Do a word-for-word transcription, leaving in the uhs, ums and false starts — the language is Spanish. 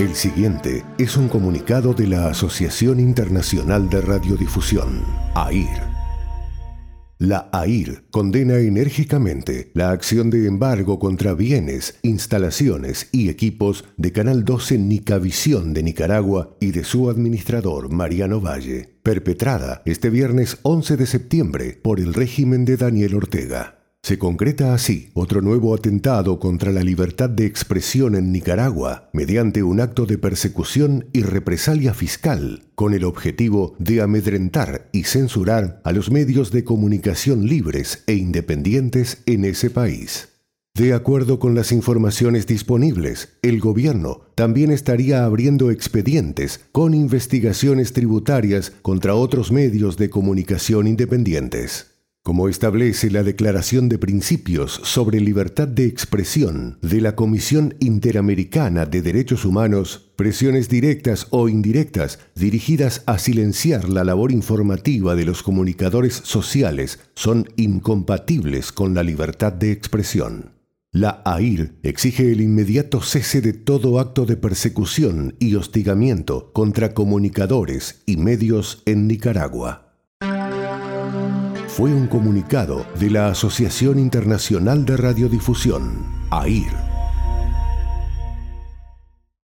El siguiente es un comunicado de la Asociación Internacional de Radiodifusión, A I R. La A I R condena enérgicamente la acción de embargo contra bienes, instalaciones y equipos de Canal doce Nicavisión de Nicaragua y de su administrador Mariano Valle, perpetrada este viernes once de septiembre por el régimen de Daniel Ortega. Se concreta así otro nuevo atentado contra la libertad de expresión en Nicaragua mediante un acto de persecución y represalia fiscal con el objetivo de amedrentar y censurar a los medios de comunicación libres e independientes en ese país. De acuerdo con las informaciones disponibles, el gobierno también estaría abriendo expedientes con investigaciones tributarias contra otros medios de comunicación independientes. Como establece la Declaración de Principios sobre Libertad de Expresión de la Comisión Interamericana de Derechos Humanos, presiones directas o indirectas dirigidas a silenciar la labor informativa de los comunicadores sociales son incompatibles con la libertad de expresión. La A I R exige el inmediato cese de todo acto de persecución y hostigamiento contra comunicadores y medios en Nicaragua. Fue un comunicado de la Asociación Internacional de Radiodifusión, A I R.